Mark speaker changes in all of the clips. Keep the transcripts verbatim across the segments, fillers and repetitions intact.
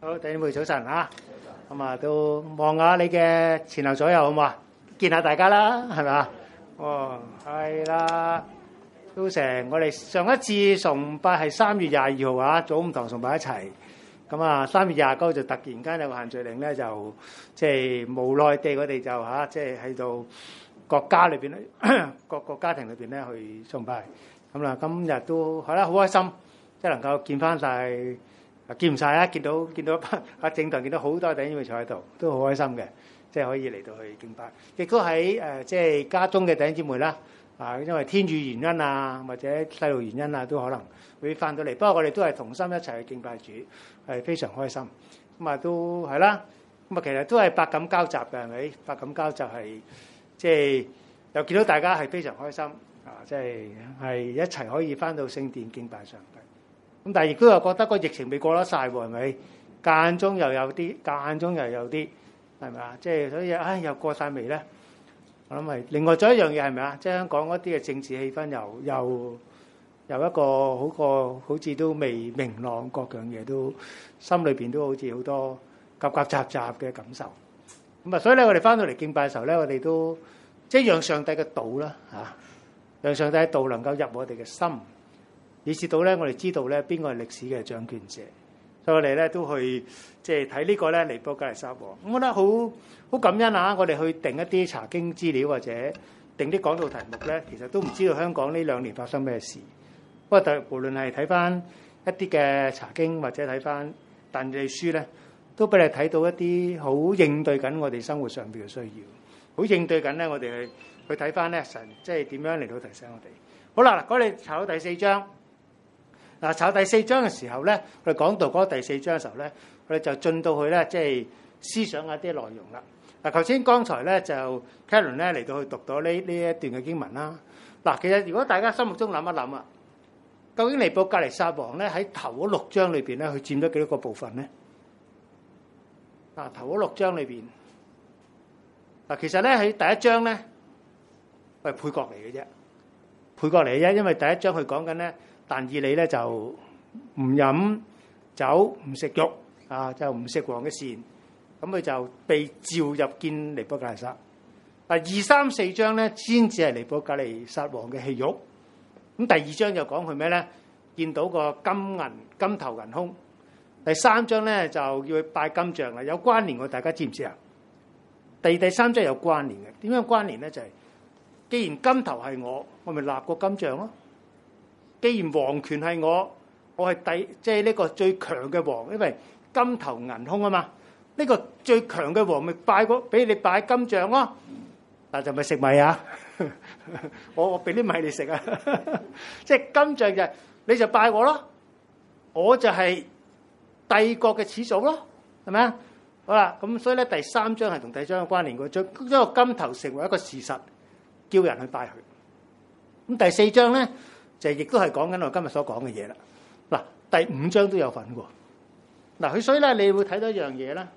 Speaker 1: 好，弟兄姊妹早晨啊！咁啊，都望下你嘅前後左右好嘛？見下大家啦，係咪啊？哦，係啦，都成我哋上一次崇拜係三月廿二號啊，早午堂崇拜一齊。咁啊，三月廿九就突然間有個限聚令咧，就即係無奈地，我哋就嚇即係喺度國家裏邊咧，各個家庭裏邊咧去崇拜。咁啦，今日都係啦，好開心，即係能夠見翻曬。啊！見唔晒啊！見到見到啊！正堂見到好多弟兄姊妹坐喺度，都好開心嘅，即係可以嚟到去敬拜。亦都喺誒即係家中嘅弟兄姊妹啦，啊，因為天主原因啊，或者細路原因啊，都可能會翻到嚟。不過我哋都係同心一齊去敬拜主，係非常開心。咁啊，都係啦。咁啊，其實都係百感交集嘅，係咪？百感交集係即係又見到大家係非常開心啊！即係係一齊可以翻到聖殿敬拜上帝。咁但係亦都有覺得個疫情未過得晒喎，係咪？間中又有啲，間中又有啲，係咪啊？即係所以，唉，又過晒未咧？我諗係另外仲有一樣嘢係咪啊？即係香港嗰啲嘅政治氣氛又又又一個好個好似都未明朗，各樣嘢都心裏邊都好似好多夾夾雜雜嘅感受。咁啊，所以咧，我哋翻到嚟敬拜嘅時候咧，我哋都即係讓上帝嘅道啦嚇，讓上帝嘅道能夠入我哋嘅心。以至到咧，我哋知道咧邊個係歷史嘅掌權者，所以我哋咧都去即係睇呢個咧尼布甲尼撒王。我覺得好好感恩啊！我哋去定一啲查經資料或者定啲講道題目咧，其實都唔知道香港呢兩年發生咩事。不過就無論係睇翻一啲嘅查經或者睇翻但以理書咧，都俾你睇到一啲好應對緊我哋生活上邊嘅需要，好應對緊咧我哋去去睇翻咧神即係點樣嚟到提醒我哋。好啦，嗱，我哋查到第四章。嗱，查第四章嘅時候咧，我哋講到嗰第四章嘅時候咧，我哋就進到去咧，即係思想一啲內容啦。嗱，頭先剛才咧就 Karen 咧嚟到去讀到呢呢一段嘅經文啦。嗱，其實如果大家心目中諗一諗啊，究竟尼布甲尼撒王咧喺頭嗰六章裏邊咧，佢佔咗幾多個部分咧？嗱，頭嗰六章裏邊，嗱，其實咧喺第一章咧係配角嚟嘅啫，配角嚟嘅啫，因為第一章佢講緊咧。但以理咧就唔飲酒唔食肉啊，就唔食王嘅膳，咁佢就被召入見尼布甲尼撒。啊，二三四章咧先至係尼布甲尼撒王嘅戲肉。咁第二章就講佢咩咧？見到個金銀金頭銀胸。第三章咧就要去拜金像啦，有關聯嘅，大家知唔知啊？第第三章有關聯嘅，點樣關聯咧？就係、是、既然金頭係我，我咪立個金像咯。既然王權係我，我係第即係呢個最強嘅王，因為金頭銀胸啊嘛。呢、這個最強嘅王咪拜個俾你拜金像咯。嗱，就咪食米啊！我我俾啲米你食啊！即係金像就你就拜我咯，我就係帝國嘅始祖咯，係咪啊？好啦，咁所以咧第三章係同第二章有關聯嘅，將將個金頭成為一個事實，叫人去拜佢。咁第四章咧。就亦都係講緊我今日所講嘅嘢啦。嗱，第五章都有份喎。嗱，佢所以咧，你會睇到一樣嘢咧。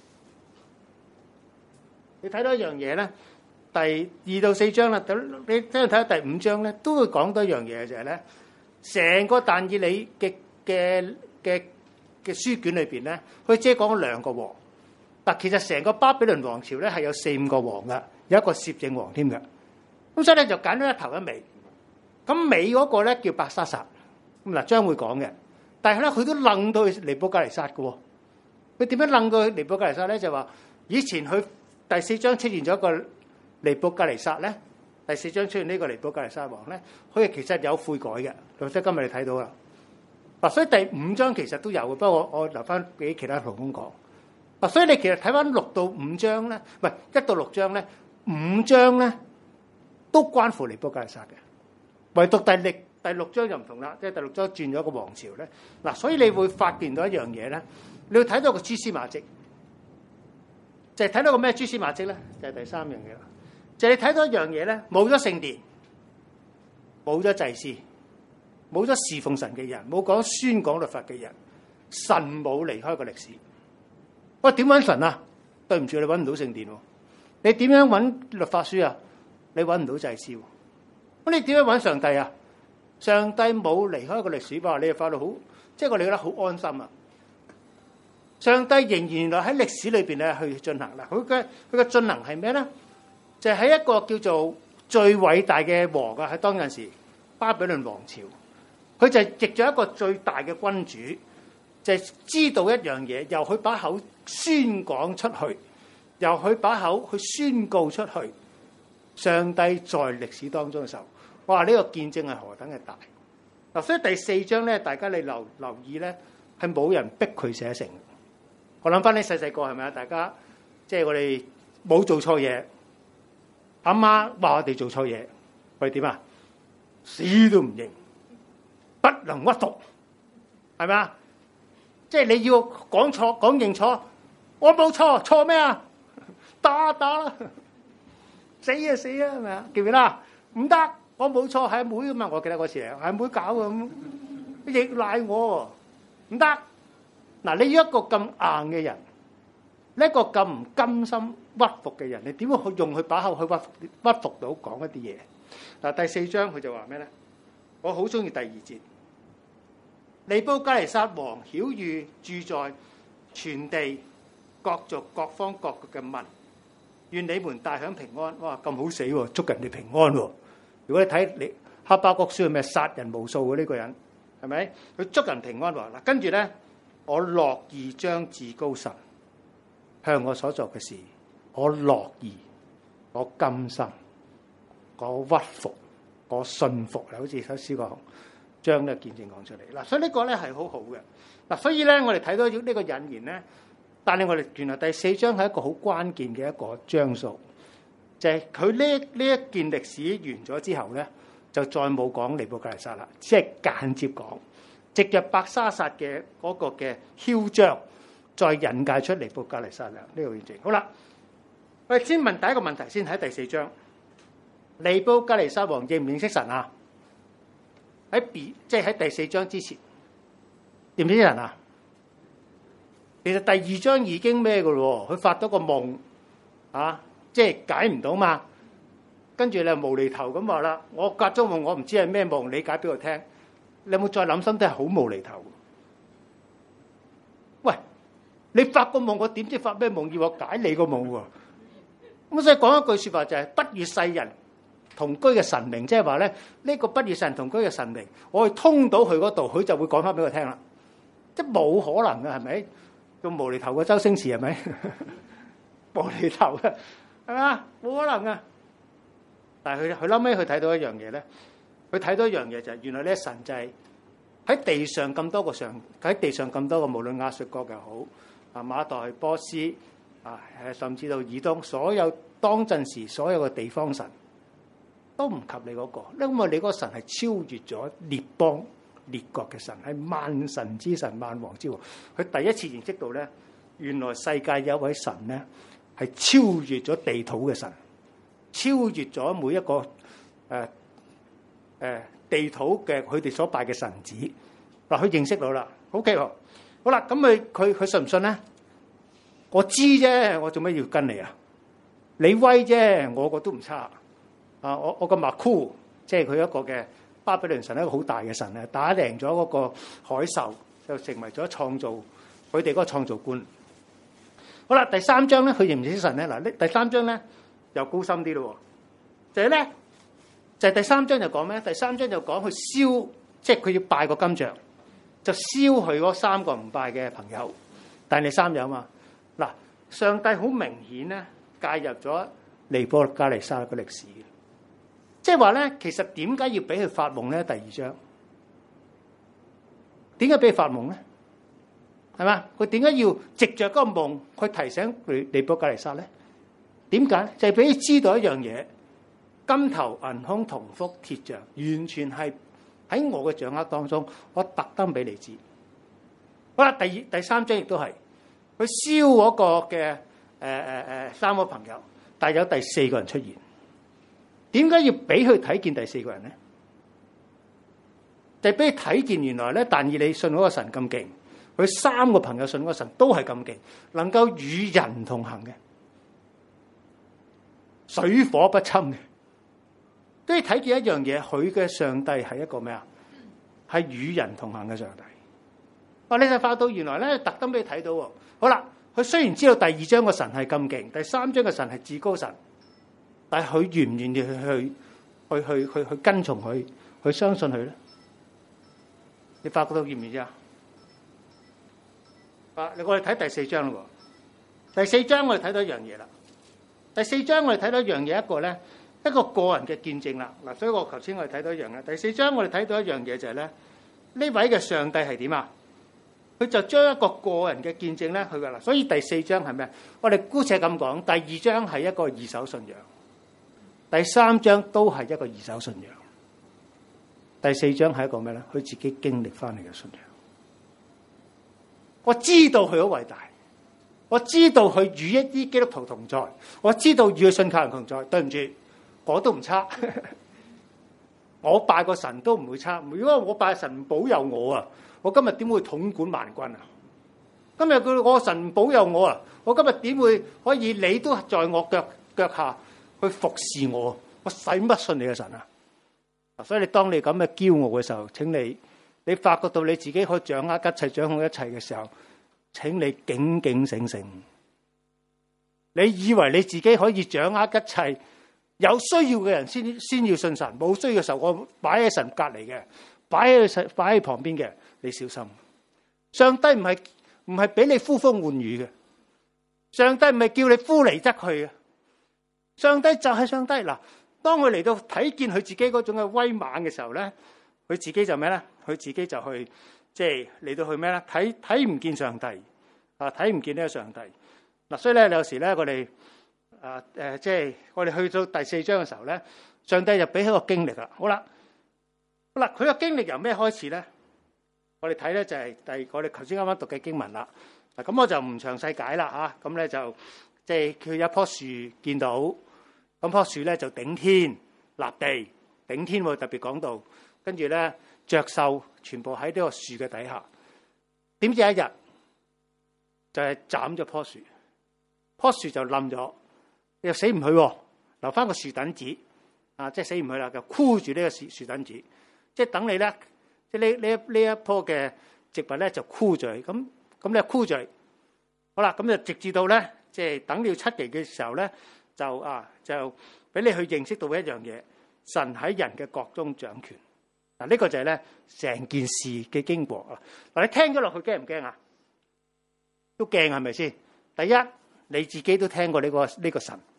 Speaker 1: 你睇到一樣嘢咧，第二到四章啦，你聽睇下第五章咧，都會講多一樣嘢，就係咧，成個但以理嘅嘅嘅嘅書卷裏邊咧，佢只係講咗兩個王。嗱，其實成個巴比倫王朝咧係有四五個王噶，有一個攝政王添噶。咁所以咧就揀咗一頭一尾。咁尾嗰個咧叫伯沙撒，咁嗱將會講嘅，但係咧佢都楞到去尼布甲尼撒嘅喎。佢點樣楞到去尼布甲尼撒咧？就話以前佢第四章出現咗一個尼布甲尼撒咧，第四章出現呢個尼布甲尼撒王咧，佢其實有悔改嘅。或者今日你睇到啦，嗱，所以第五章其實都有嘅，不過我我留翻俾其他同工講。嗱，所以你其實睇翻六到五章咧，唔係一到六章咧，五章咧都關乎尼布甲尼撒嘅。唯獨第六第六章就唔同啦，即係第六章轉咗個王朝咧。嗱，所以你會發現到一樣嘢咧，你會睇到個蛛絲馬跡，就係睇到個咩蛛絲馬跡咧？就係第三樣嘢啦，就係你睇到一樣嘢咧，冇咗聖殿，冇咗祭司，冇咗侍奉神嘅人，冇講宣講律法嘅人，神冇離開過歷史。喂，點揾神啊？對唔住，你揾唔到聖殿喎。你點樣揾律法書啊？你揾唔到祭司喎。咁你點樣揾上帝啊？上帝冇離開個歷史吧？你又發到好，即係我哋覺得好安心啊！ 上帝仍然原來喺歷史裏邊咧去進行啦。佢嘅佢嘅進行係咩咧？就係喺一個叫做最偉大嘅王啊！喺當陣時巴比倫王朝，佢就係藉咗一個最大嘅君主，就係知道一樣嘢，由佢把口宣講出去，由佢把口去宣告出去，上帝在歷史當中嘅時候，哇！呢個見證係何等嘅大嗱！所以第四章咧，大家你留留意咧，係冇人逼佢寫成。我諗翻你細細個係咪啊？大家即係我哋冇做錯嘢，阿媽話我哋做錯嘢，我哋點啊？死都唔認，不能屈服，係咪啊？即係你要講錯，講認錯，我冇錯，錯咩啊？打打啦，死啊死啊，係咪啊？記唔記得？唔得，我冇錯，係妹啊嘛，我記得嗰時係妹搞嘅，咁亦賴我，唔得。嗱，你要一個咁硬嘅人，呢一個咁唔甘心屈服嘅人，你點會去用佢把口去屈服屈服到講一啲嘢？嗱，第四章佢就話咩咧？我好中意第二節，尼布甲尼撒王曉諭住在全地各族各方各國嘅民，願你們大享平安。哇，咁好死喎，祝人哋平安喎！如果你睇你哈巴谷書係咩殺人無數嘅呢個人，係咪？佢祝人平安喎。嗱，跟住咧。我樂意將至高神向我所做嘅事，我樂意，我甘心，我屈服，我信服。好似首詩講，將呢個見證講出嚟嗱，所以呢個咧係好好嘅嗱。所以咧，我哋睇到呢個引言咧，但係我哋原來第四章係一個好關鍵嘅一個章數，就係佢呢呢一件歷史完咗之後咧，就再冇講尼布甲尼撒啦，只係間接講。藉着伯沙撒嘅嗰個嘅囂張，再引介出尼布甲尼撒啦呢個見證。好啦，我哋先問第一個問題先，喺第四章，尼布甲尼撒王認唔認識神啊？喺 B 即係喺第四章之前，認唔認識神啊？其實第二章已經咩嘅咯？佢發咗個夢啊，即係解唔到嘛。跟住你無厘頭咁話啦，我隔咗夢，我唔知係咩夢，你解俾我聽。你有冇再諗深啲？係好無厘頭。喂，你發個夢，我點知發咩夢？要我解你個夢喎？咁所以講一句説話就係、是：不與世人同居嘅神明，即係話咧，呢、這個不與世人同居嘅神明，我去通到佢嗰度，佢就會講翻俾我聽啦。即係冇可能嘅，係咪？咁無厘頭嘅周星馳係咪？無厘頭嘅係嘛？冇可能嘅。但係佢佢後尾佢睇到一樣嘢咧。佢睇到一樣嘢就係原來呢神就係喺地上咁多個上喺地上咁多個，無論亞述國又好啊，馬代波斯啊，甚至到以東，所有當陣時所有嘅地方神都唔及你嗰個，因為你嗰個神係超越咗列邦列國嘅神，係萬神之神、萬王之王。佢第一次認識到咧，原來世界有一位神咧係超越咗地土嘅神，超越咗每一個誒。呃誒地土嘅佢哋所拜嘅神子嗱，佢認識到啦。OK 喎，好啦，咁佢佢佢信唔信咧？我知啫，我做咩要跟你啊？你威啫，我個都唔差啊！我我個馬庫，即係佢一個嘅巴比倫神，一個好大嘅神咧，打贏咗嗰個海獸，就成為咗創造佢哋嗰個創造觀。好啦，第三章咧，佢認唔認識神咧？嗱，呢第三章咧又高深啲咯，就係咧。就係第三章就講咩？第三章就講佢燒，即係佢要拜個金像，就燒佢嗰三個唔拜嘅朋友。但係你三有啊嘛？嗱，上帝好明顯咧介入咗尼布甲尼撒嘅歷史，即係話咧，其實點解要俾佢發夢咧？第二章點解俾佢發夢咧？係嘛？佢點解要藉着嗰個夢去提醒尼尼布甲尼撒咧？點解？就係俾佢知道一樣嘢。金頭銀胸銅福鐵象，完全係喺我嘅掌握當中，我特登俾你知。好啦，第二第三章亦都係佢燒嗰個嘅誒誒誒三個朋友，但係有第四個人出現。點解要俾佢睇見第四個人咧？就係俾佢睇見原來咧，但以理信嗰個神咁勁，佢三個朋友信嗰個神都係咁勁，能夠與人同行嘅，水火不侵嘅。都要睇見一樣嘢，佢嘅上帝係一個咩啊？係與人同行嘅上帝。 哇！你就發到原來咧，特登俾你睇到喎。好啦，佢雖然知道第二章個神係咁勁，第三章嘅神係至高神，但係佢願唔願意去去去去去去跟從佢，去相信佢咧？你發覺到願唔願意啊？啊！我哋睇第四章咯喎。第四章我哋睇到一樣嘢啦。第四章我哋睇到一樣嘢，一個咧，一個個人嘅見證啦。嗱，所以我頭先我哋睇到一樣嘅。第四章我哋睇到一樣嘢就係咧，呢位嘅上帝係點啊？佢就將一個個人嘅見證咧，去噶啦。所以第四章係咩？我哋姑且咁講，第二章係一個二手信仰，第三章都係一個二手信仰，第四章係一個咩咧？佢自己經歷翻嚟嘅信仰。我知道佢好偉大，我知道佢與一啲基督徒同在，我知道與佢信靠人同在。對唔住，我都唔差，我拜個神都唔會差。如果我拜神唔保佑我啊，我今日點會統管萬軍啊？今日佢我神保佑我啊，我今日點會可以你都在我腳腳下去服侍我？我使乜信你嘅神啊？所以你當你咁嘅驕傲嘅時候，請你你發覺到你自己可以掌握一切、掌控一切嘅時候，請你警警醒醒。你以為你自己可以掌握一切，有需要嘅人先先要信神，冇需要嘅時候我擺喺神隔籬嘅，擺喺擺喺旁邊嘅。你小心，上帝唔係唔係俾你呼風喚雨嘅，上帝唔係叫你呼嚟則去嘅，上帝就係上帝。嗱，當佢嚟到睇見佢自己嗰種嘅威猛嘅時候咧，佢自己就咩咧？佢自己就去即係嚟到去咩咧？睇睇唔見上帝啊，睇唔見呢個上帝嗱。所以咧，有時咧，我哋啊誒，即係我哋去到第四章嘅時候咧，上帝就俾一個經歷啦。好啦，好啦，佢個經歷由咩開始咧？我哋睇咧就係第我哋頭先啱啱讀嘅經文啦。嗱，咁我就唔詳細解啦嚇。咁咧就即係佢有一棵樹見到，咁棵樹咧就頂天立地，頂天會特別講到，跟住咧雀獸全部喺呢個樹嘅底下。點知一日就係斬咗棵樹，棵樹就冧咗，又死唔去，留翻個樹墩子啊！即係死唔去啦，就箍住呢個樹樹墩子，即係等你咧。即係呢呢一呢一棵嘅植物咧就枯咗，咁咁咧枯咗，好啦，咁就直至到咧，即係等到七期嘅時候咧，就啊就俾你去認識到一樣嘢，神喺人嘅國中掌權。嗱，呢個就係咧成件事嘅經過啊！嗱，你聽咗落去驚唔驚啊？都驚係咪先？第一，你自己都聽過呢個呢個神。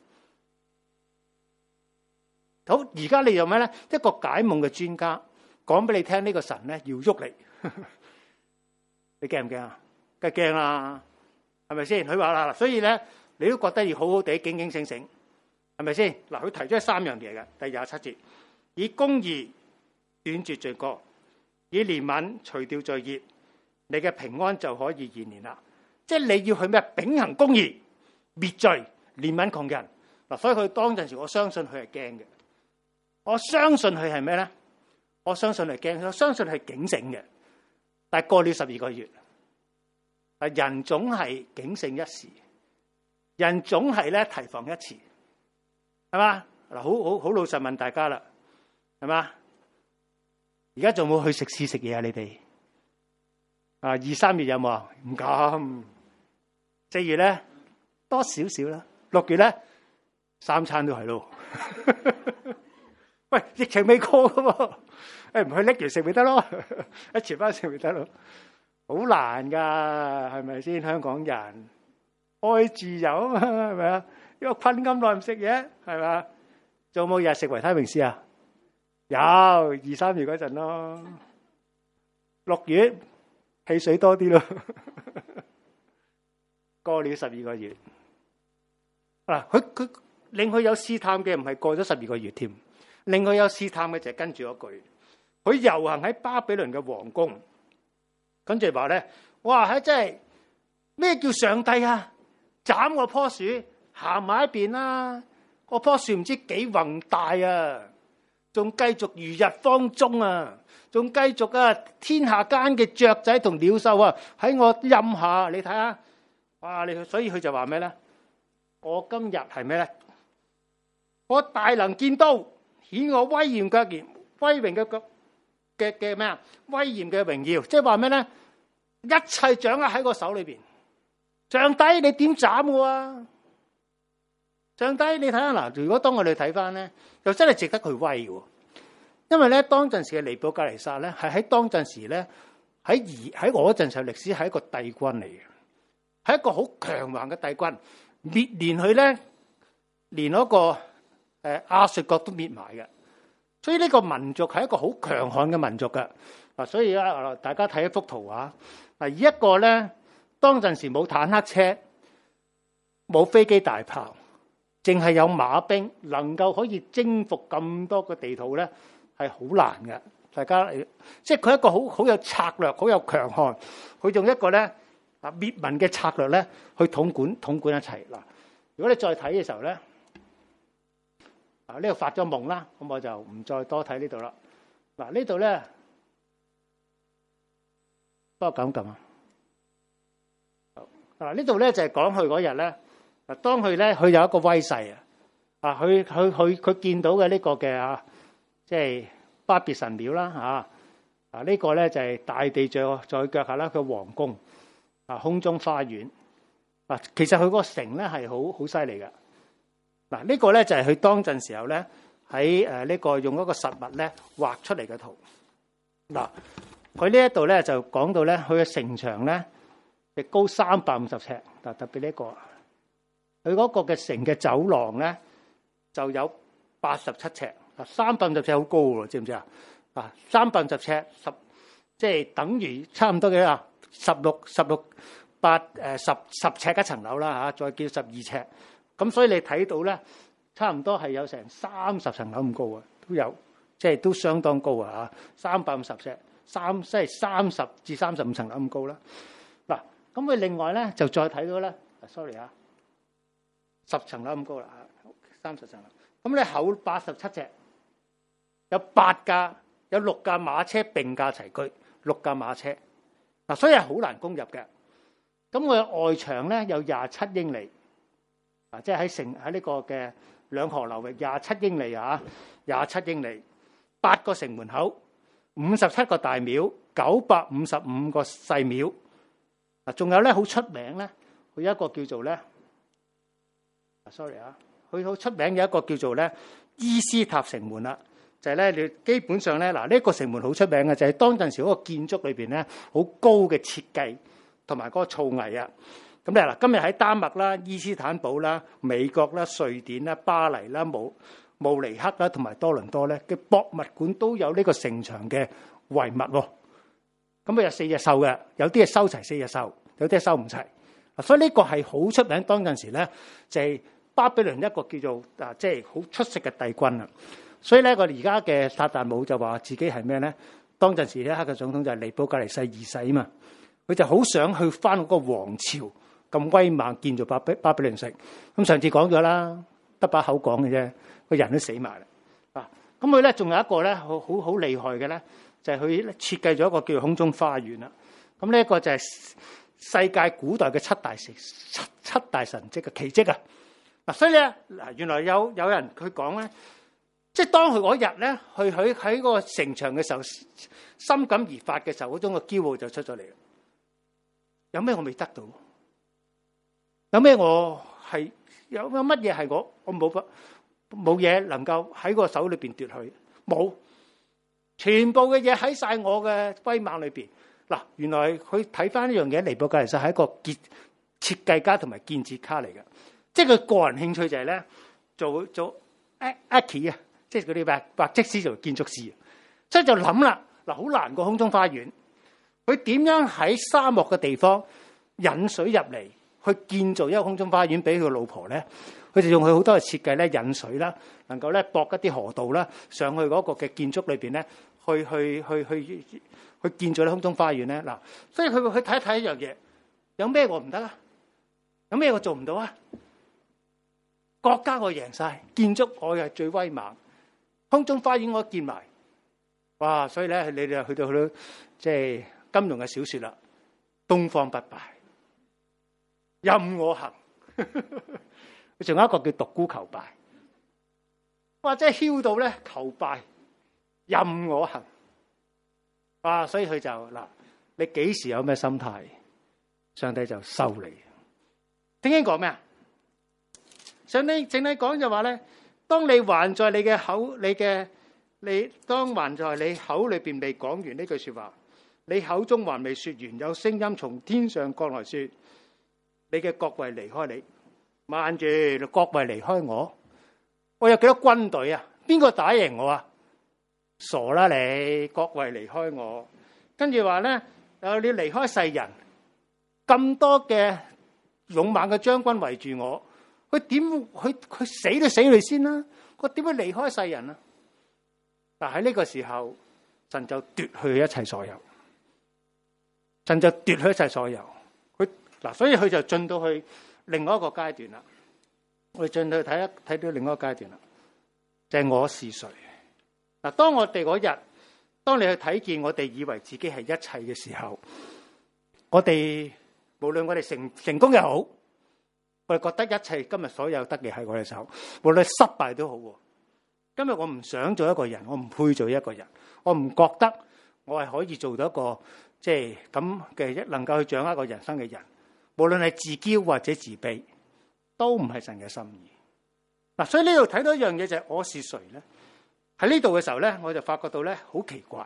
Speaker 1: 好，而家你有咩咧？一個解夢嘅專家。講俾你聽，呢個神咧要喐你，你驚唔驚啊？梗係驚啦，係咪先？佢話啦，所以咧，你都覺得要好好地警警醒醒，係咪先？嗱，佢提出三樣嘢嘅，第廿七節，以公義斷絕罪過，以憐憫除掉罪孽，你嘅平安就可以延年啦。即係你要去咩？秉行公義，滅罪，憐憫窮人。嗱，所以佢當陣時，我相信佢係驚嘅。我相信佢係咩咧？我相信係驚，我相信係警醒嘅。但係過了十二個月，啊，人總係警醒一時，人總係咧提防一次，係嘛？嗱，好好好老實問大家啦，係嘛？而家仲冇去食肆食嘢啊？你哋啊，二三月有冇啊？唔敢。四月咧多少少啦，六月咧三餐都係咯。喂，疫情未過噶喎。誒，唔去拎住食咪得咯，一遲翻食咪得咯，好難噶，係咪先？香港人愛自由啊嘛，係咪啊？因為困咁耐唔食嘢，係咪？仲有冇日食維他命 C 啊？有，二三月嗰陣咯，六月汽水多啲咯，過了十二個月，嗱，佢佢令佢有試探嘅，唔係過咗十二個月添，令佢有試探嘅就係跟住嗰句。佢遊行喺巴比倫嘅皇宮，跟住話咧，哇！係真係咩叫上帝啊？斬我棵樹，行埋一邊啦！我棵樹唔知幾宏大啊，仲繼續如日方中啊，仲繼續啊！天下間嘅雀仔同鳥獸啊，喺我蔭下，你睇下，哇！你所以佢就話咩咧？我今日係咩咧？我大能見刀，顯我威嚴嘅言，威榮嘅腳。嘅嘅咩啊？威嚴嘅榮耀，即係話咩咧？ 一切掌握喺個手裏邊。上帝，你點斬我啊？上帝，你睇下嗱，如果當我哋睇翻咧，又真係值得佢威嘅。因為咧，當陣時嘅尼布甲尼撒咧，係喺當陣時咧，喺而喺我嗰陣時候歷史係一個帝君嚟嘅，係一個好強橫嘅帝君，滅連佢咧，連嗰個誒亞述國都滅埋嘅。所以呢個民族係一個好強悍嘅民族㗎。嗱，所以啊，大家睇一幅圖畫，嗱，一個咧，當陣時冇坦克車，冇飛機大炮，淨係有馬兵，能夠可以征服咁多個地圖咧。係好難嘅，大家即係佢一個好好有策略，好有強悍。佢用一個咧啊滅民嘅策略咧去統管統管一切嗱。如果你再睇嘅時候咧，啊呢度發咗夢啦，咁我就唔再多睇呢度啦。嗱呢度咧，幫我撳撳啊。嗱呢度咧就係講佢嗰日咧，嗱當佢咧佢有一個威勢啊，啊佢佢佢佢見到嘅呢個嘅啊。即係巴別神廟啦，嚇啊！呢個咧就係大地在在腳下啦，佢皇宮啊，空中花園啊。其實佢個城咧係好好犀利嘅嗱。呢個咧就係佢當陣時候咧喺誒呢個用嗰個實物咧畫出嚟嘅圖嗱。佢呢一度咧就講到咧，佢嘅城牆咧亦高三百五十尺嗱，特別呢個佢嗰個嘅城嘅走廊咧就有八十七尺。三百五十尺好高喎，知唔知啊？啊，三百五十尺十，即係等於差唔多幾啊？十六十六八誒十十尺一層樓啦嚇，再叫十二尺。咁所以你睇到咧，差唔多係有成三十層樓咁高啊，都有，即係都相當高啊嚇。三百五十尺，三即係三十至三十五層樓咁高啦。嗱，咁佢另外咧就再睇到咧，sorry 啊，十層樓咁高啦嚇，三十層樓。咁你厚八十七尺。有八架，有六架馬車並駕齊驅，六架馬車嗱，所以係好難攻入嘅。咁我嘅外牆咧有廿七英里，啊，即係喺城喺呢個嘅兩河流域廿七英里啊，廿七英里，八個城門口，五十七個大廟，九百五十五個細廟。嗱，仲有咧好出名咧，佢有一個叫做咧，sorry 啊，佢好出名有一個叫做咧伊斯塔城門啦。就係咧，你基本上咧，嗱呢個城門好出名嘅，就係當陣時嗰個建築裏邊咧，好高嘅設計同埋嗰個造詣啊。咁咧嗱，今日喺丹麥啦、伊斯坦堡啦、美國啦、瑞典啦、巴黎啦、慕慕尼黑啦同埋多倫多咧嘅博物館都有呢個城牆嘅遺物喎。咁佢有四隻獸嘅，有啲係收齊四隻獸，有啲係收唔齊。所以呢個係好出名，當陣時咧就係巴比倫一個叫做啊，即係好出色嘅帝君啊。所以咧，我哋而家嘅撒旦姆就話自己係咩咧？當陣時呢刻嘅總統就係尼布甲尼撒二世啊嘛，佢就好想去翻嗰個王朝咁威猛建造巴比巴比倫城。咁上次講咗啦，得把口講嘅啫，個人都死埋啦。啊，咁佢咧仲有一個咧，好好好厲害嘅咧，就係佢設計咗一個叫做空中花園啦。咁呢一個就係世界古代嘅七大神七七大神蹟嘅奇蹟啊！嗱，所以咧嗱，原來有有人佢講咧。即係當佢嗰日咧，去佢喺個城牆嘅時候，深感而發嘅時候，嗰種嘅驕傲就出咗嚟。有咩我未得到？有咩我係有有乜嘢係我我冇冇嘢能夠喺個手裏邊奪去？冇，全部嘅嘢喺晒我嘅威猛裏邊。嗱，原來佢睇翻呢樣嘢，尼布甲尼撒係一個設設計家同埋建設家嚟嘅。即係佢個人興趣就係咧做做 archi 啊。即係嗰啲咩畫則師做建築師，所以就諗啦，嗱，好難個空中花園，佢點樣喺沙漠嘅地方引水入嚟，去建造一個空中花園俾佢老婆咧？佢就用佢好多嘅設計咧，引水啦，能夠咧駁一啲河道啦，上去嗰個嘅建築裏邊咧，去去去去去建造啲空中花園咧。嗱，所以佢佢睇一睇一樣嘢，有咩我唔得啊？有咩我做唔到啊？國家我贏晒，建築我又係最威猛。空中花園我建埋，哇！所以咧，你哋去到去到即係金庸嘅小說啦，東方不敗，任我行。佢仲有一個叫獨孤求敗，哇！即係囂到咧求敗，任我行。哇！所以佢就嗱你幾時有咩心態，上帝就收你。聖經講咩啊？上帝淨係講就話咧，當你還在你嘅口，你嘅你當還在你口裏邊未講完呢句說話，你口中還未說完，有聲音從天上降來說，你嘅國位離開你。慢住，國位離開我，我有幾多軍隊啊？邊個打贏我啊？傻啦你，國位離開我，跟住話咧，有你離開世人，咁多嘅勇猛嘅將軍圍住我，佢點佢佢死都死你先啦，佢點會離開世人啊？但喺呢個時候，神就奪去一切所有，神就奪去一切所有，佢嗱，所以佢就進到去另外一個階段啦。我哋進到去睇一睇到另外一個階段啦，就係我是誰。嗱，當我哋嗰日，當你去睇見我哋以為自己係一切嘅時候，我哋無論我哋成成功又好，我哋覺得一切今日所有得嘅喺我哋手，無論失敗都好。今日我唔想做一個人，我唔配做一個人，我唔覺得我係可以做到一個即係咁嘅能夠去掌握一個人生嘅人。無論係自驕或者自卑，都唔係神嘅心意。嗱，所以呢度睇到一樣嘢就係我是誰咧？喺呢度嘅時候咧，我就發覺到咧好奇怪。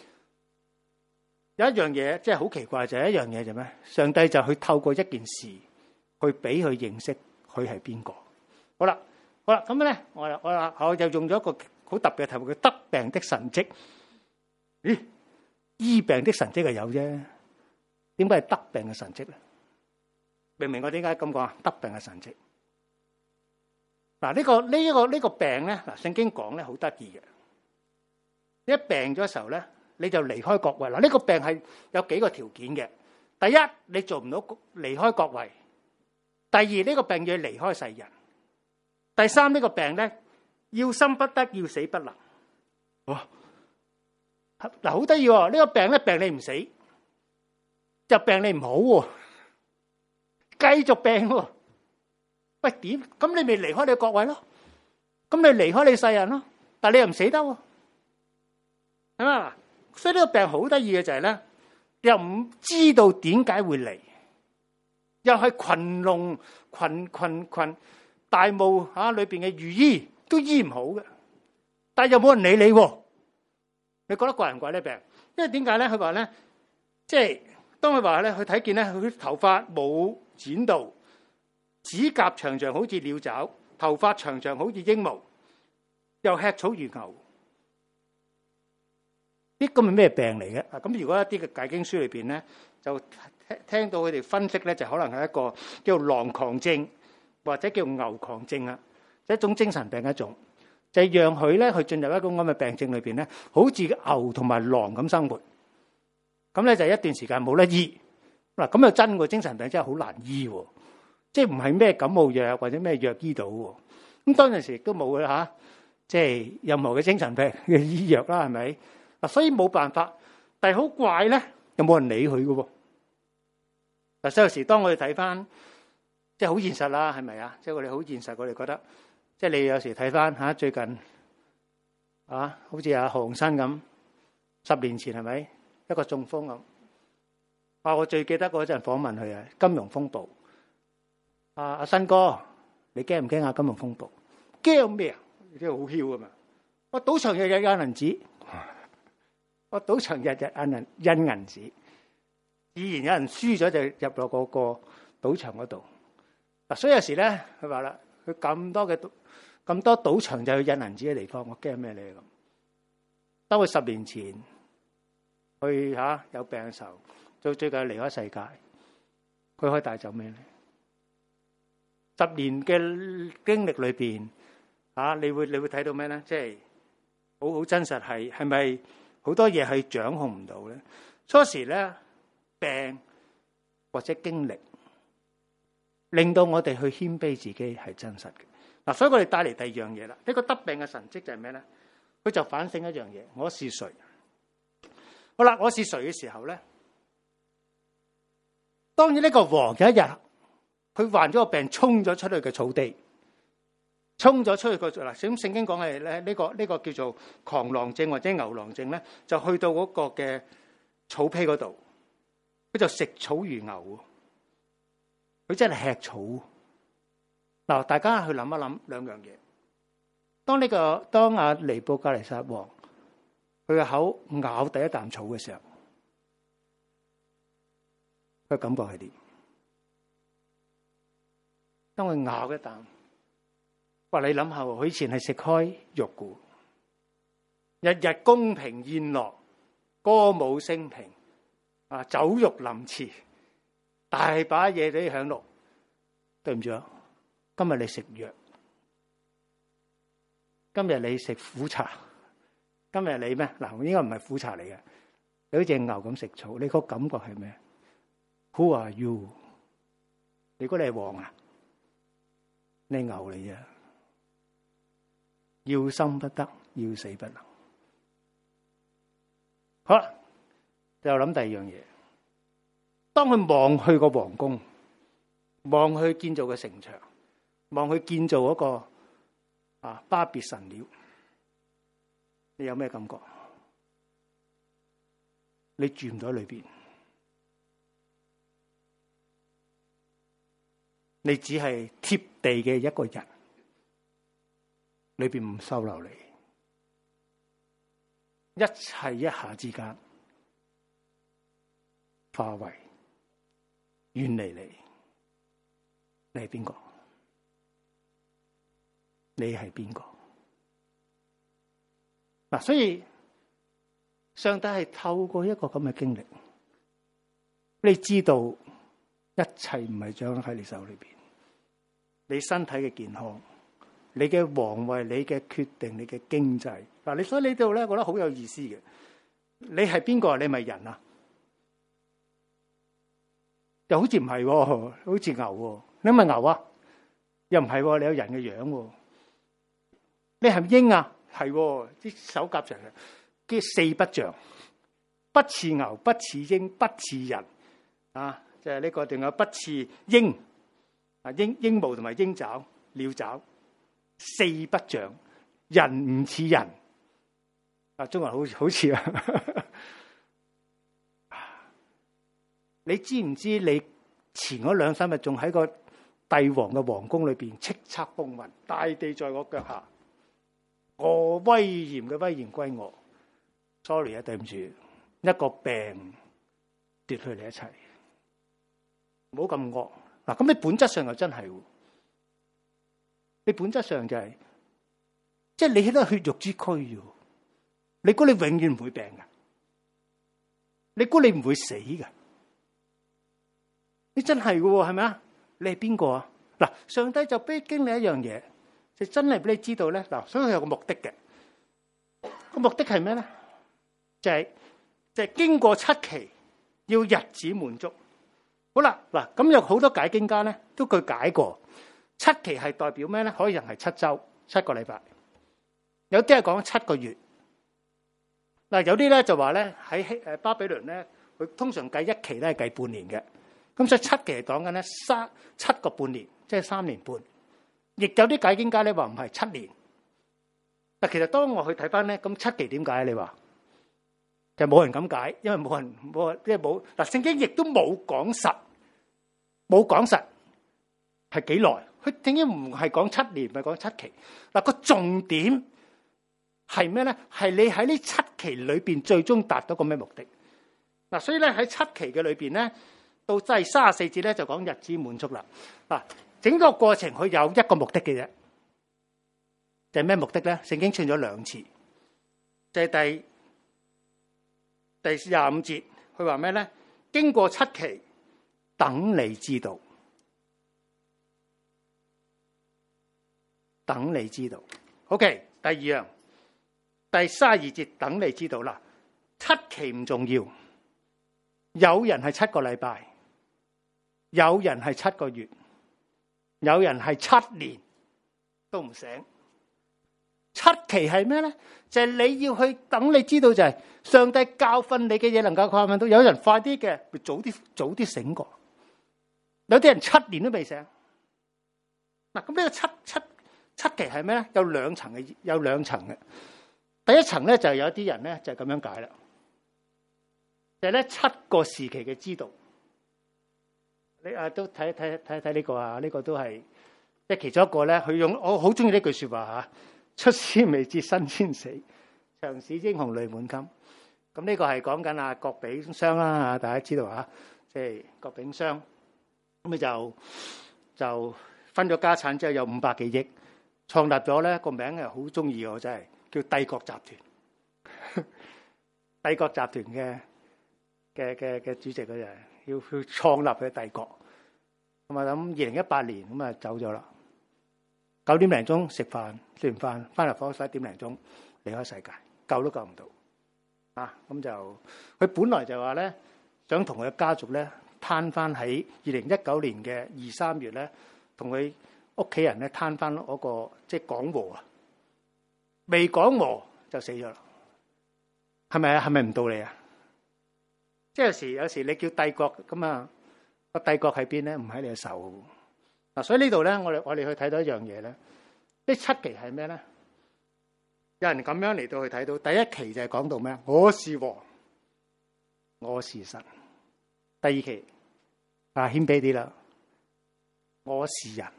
Speaker 1: 有一樣嘢即係好奇怪，就係一樣嘢就咩？上帝就去透過一件事去俾佢認識佢係邊個。好啦，好啦，咁咧我我我就用咗一個好特別嘅題目，叫得病的神蹟。咦，醫病的神蹟係有啫，點解係得病嘅神蹟咧？明唔明我點解咁講啊？得病嘅神蹟。嗱，呢個呢一個呢個病咧，嗱，聖經講咧好得意嘅。一病咗嘅時候咧，你就離開國位。嗱，呢個病係有幾個條件嘅。第一，你做唔到離開國位；第二，呢個病要離開世人；第三，呢個病咧要生不得，要死不能。哇！嗱，好得意喎！呢個病咧病你唔死，就病你唔好喎，繼續病喎。喂，點？咁你咪離開你國位咯？咁你離開你世人咯？但係你又唔死得喎，係嘛？所以呢個病好得意嘅就係咧，又唔知道點解會嚟，又係群龍群群群大霧吓裏邊嘅御醫都醫唔好嘅，但係又冇人理你喎。你覺得怪唔怪呢病？因為點解咧？佢話咧，即係當佢話咧，佢睇見咧，佢頭髮冇剪到。指甲長長好似鳥爪，頭髮長長好似鸚鵡，又吃草如牛。呢個係咩病嚟嘅？咁如果一啲嘅解經書裏邊咧，就聽聽到佢哋分析咧，就可能係一個叫狼狂症或者叫牛狂症啊，一種精神病一種，就係讓佢咧去進入一種咁嘅病症裏邊咧，好似牛同埋狼咁生活。咁咧就一段時間冇得醫。嗱，咁又真喎，精神病真係好難醫喎。即係唔係咩感冒藥或者咩藥醫到喎？咁當陣時亦都冇嘅嚇，即係任何嘅精神病嘅醫藥啦，係咪？嗱，所以冇辦法。但係好怪咧，又冇人理佢嘅喎。嗱，所以有時當我哋睇翻，即係好現實啦，係咪啊？即係我哋好現實，我哋覺得，即係你有時睇翻嚇最近啊，好似阿何鴻燊咁，十年前係咪一個中風咁？啊，我最記得嗰陣訪問佢啊，金融風暴。啊，阿新哥，你驚唔驚啊？金融風暴驚咩啊？你都好囂啊嘛！我賭場日日印銀紙，我賭場日日印銀印銀紙，自然有人輸咗就入落嗰個賭場嗰度。嗱，所以有時咧，佢話啦，佢咁多嘅咁多賭場就去印銀紙嘅地方，我驚咩咧咁？當佢十年前去嚇、啊、有病嘅時候，到最近離開世界，佢可以帶走咩咧？十年嘅經歷裏邊，啊，你會你會睇到咩咧？即係好好真實，係係咪好多嘢係掌控唔到咧？初時咧病或者經歷，令到我哋去謙卑自己係真實嘅。嗱，所以我哋帶嚟第二樣嘢啦。呢個得病嘅神蹟就係咩咧？佢就反省一樣嘢：我是誰？好啦，我是誰嘅時候咧？當然呢個王有一日。佢患咗個病，衝咗出去嘅草地，衝咗出去個嗱。咁聖經講係咧，呢個呢個叫做狂狼症或者牛狼症咧，就去到嗰個嘅草坯嗰度， 佢就食草如牛，佢真係吃草。嗱，大家去諗一諗兩樣嘢。當呢、這個當阿尼布甲尼撒王佢嘅口咬第一啖草嘅時候，佢感覺係點？當佢咬一啖，話你諗下，佢以前係食開肉嘅，日日宮廷宴樂，歌舞升平，啊，酒肉林池，大把嘢俾你享樂。對唔住啊，今日你食藥，今日你食苦茶，今日你咩？嗱，應該唔係苦茶嚟嘅，你好似牛咁食草，你個感覺係咩 ？Who are you？ 如果你係王啊，你牛嚟啫，要生不得，要死不能。好啦，就諗第二樣嘢。當佢望去個皇宮，望去建造嘅城牆，望去建造嗰個啊巴別神廟，你有咩感覺？你住唔到裏邊，你只係貼地嘅一個人，裏邊唔收留你，一切一下之間化為遠離你。你係邊個？你係邊個？嗱，所以上帝係透過一個咁嘅經歷，你知道一切唔係掌握喺你手裏邊。你身體嘅健康，你嘅皇位，你嘅決定，你嘅經濟。嗱，你所以呢度咧，我覺得好有意思嘅。你係邊個？你咪人啊？又好似唔係，好似牛。你係咪牛啊？又唔係，你有人嘅樣。你係咪鷹啊？係，啲手夾成嘅，叫四不像，不似牛，不似鷹，不似人。啊，即係呢個，仲有不似鷹。啊，鷹鷹毛同埋鷹爪、鳥爪，四不像，人唔似人。啊，中國人好好似啊！你知唔知你前嗰兩三日仲喺個帝王嘅皇宮裏邊叱咤風雲，大地在我腳下，我威嚴嘅威嚴歸我。Sorry 啊，對唔住，一個病奪去你一切，唔好咁惡。嗱，咁你本質上又真係，你本質上就係、是，即係你都係血肉之軀嘅，你估你永遠唔會病㗎？你估你唔會死㗎？你真係嘅喎，係咪啊？你係邊個啊？嗱，上帝就俾你經歷一樣嘢，就真係俾你知道咧。嗱，所以佢有個目的嘅，個目的係咩咧？就係、是、就係、是、經過七期，要日子滿足。好啦，嗱，咁有好多解經家咧，都佢解過七期係代表咩咧？可以人係七週七個禮拜，有啲係講七個月。嗱，有啲咧就話咧喺誒巴比倫咧，佢通常計一期咧係計半年嘅，咁所以七期係講緊咧三七個半年，即係三年半。亦有啲解經家咧話唔係七年。嗱，其實當我去睇翻咧，咁七期點解？你話就冇人咁解，因為冇人冇即係冇嗱，聖經亦都冇講實。冇講實係幾耐？佢正經唔係講七年，唔係講七期。嗱，個重點係咩咧？係你喺呢七期裏邊最終達到個咩目的？嗱，所以咧喺七期嘅裏邊咧，到第三十四節咧就講日子滿足啦。嗱，整個過程佢有一個目的嘅啫，就係咩目的咧？聖經出現咗兩次，就係第第廿五節，佢話咩咧？經過七期。等你知道，等你知道。OK， 第二樣，第三十二節，等你知道啦。七期唔重要，有人係七個禮拜，有人係七個月，有人係七年都唔醒。七期係咩咧？就係、是、你要去等你知道，就係上帝教訓你嘅嘢，能夠教訓到有人快啲嘅，會早啲早啲醒過。有啲人七年都未醒。嗱，咁呢個七七七期係咩咧？有兩層嘅，有兩層嘅。第一層咧就係有啲人咧就係咁樣解啦，就係咧七個時期嘅知道。 你啊都睇睇睇睇呢個啊，呢、這個都係即係其中一個咧。佢用我好中意呢句說話吓：出師未捷身先死，長使英雄淚滿襟。咁呢個係講緊啊郭炳湘啦吓，大家知道吓，即係郭炳湘咁佢就就分咗家產之後有五百幾億，創立咗咧個名係好中意我真係叫帝國集團。帝國集團嘅嘅嘅嘅主席嗰日要去創立佢帝國，咁啊諗二零一八年咁啊走咗啦。九點零鐘食飯，食完飯翻嚟房十一點零鐘離開世界，救都救唔到啊！咁就佢本來就話咧，想同佢嘅家族咧攤翻喺二零一九年嘅二三月咧，同佢屋企人咧攤翻嗰個即係講和啊，未講和就死咗啦。係咪啊？係咪唔道理啊？即係有時有時你叫帝國咁啊，個帝國喺邊咧？唔喺你嘅手嗱。所以呢度咧，我哋我哋去睇到一樣嘢咧。呢七期係咩咧？有人咁樣嚟到去睇到，第一期就係講到咩？我是王，我是神。第二期啊，謙卑啲啦，我是人，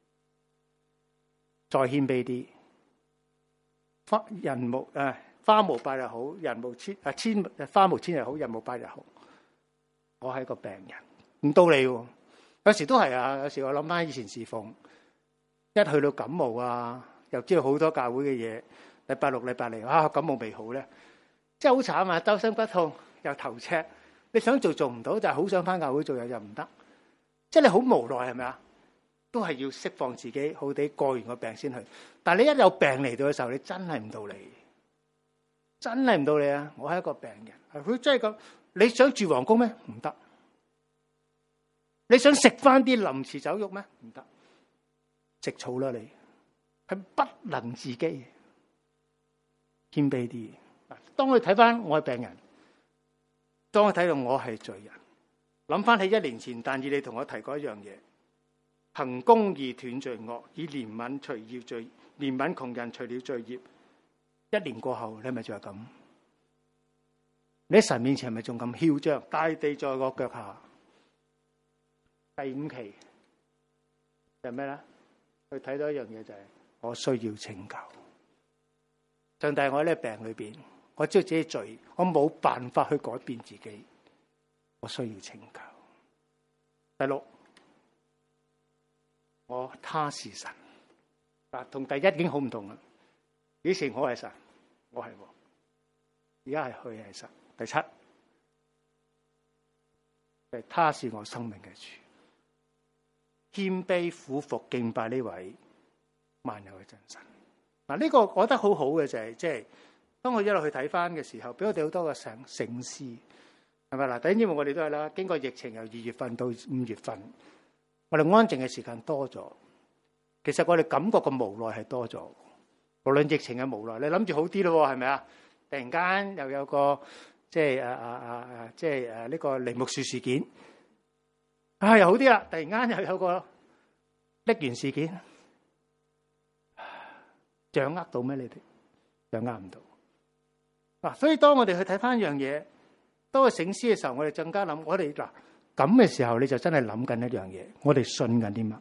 Speaker 1: 再謙卑啲，花人無誒。花無百日好，人無千啊千花無千日好，人無百日好。我係個病人，唔道理喎。有時都係啊，有時我諗翻以前侍奉，一去到感冒啊，又知道好多教會嘅嘢。禮拜六、禮拜嚟啊，感冒未好咧，真係好慘啊！周身骨痛又頭赤，你想做做唔到，就係好想翻教會做又又唔得，即係你好無奈係咪啊？都係要釋放自己，好地過完個病先去。但係你一有病嚟到嘅時候，你真係唔道理。真係唔到你啊！我係一個病人，佢真係咁。你想住皇宮咩？唔得。你想食翻啲臨時酒肉咩？唔得。食草啦，你係不能自己，謙卑啲。當我睇翻我係病人，當我睇到我係罪人，諗翻起一年前，但以理同我提過一樣嘢：行公義斷罪惡，以憐憫除掉罪，憐憫窮人除了罪孽。一年過後，你係咪仲係咁？你喺神面前係咪仲咁囂張？大地在我腳下。第五期係咩咧？去睇到一樣嘢就係、是、我需要拯救。上帝，我喺呢個病裏邊，我知道自己罪，我冇辦法去改變自己，我需要拯救。第六，我他是神。嗱，同第一已經好唔同啦。以前我係神，我係王，而家係佢係神。第七，係他是我生命嘅主，謙卑俯伏敬拜呢位萬有嘅真神。嗱，呢個我覺得好好嘅就係、是，即係當我一路去睇翻嘅時候，俾我哋好多嘅醒醒思，係咪嗱？第一，因為我哋都係啦，經過疫情由二月份到五月份，我哋安靜嘅時間多咗，其實我哋感覺嘅無奈係多咗。無論疫情嘅無奈，你諗住好啲咯，係咪啊？突然間又有個即係誒誒誒誒，即係誒呢個梨木樹事件，啊又好啲啦！突然間又有個瀝源事件，掌握到咩？你哋掌握唔到嗱。所以當我哋去睇翻一樣嘢，當我省思嘅時候，我哋更加諗，我哋嗱咁嘅時候，你就真係諗緊一樣嘢，我哋信緊啲乜？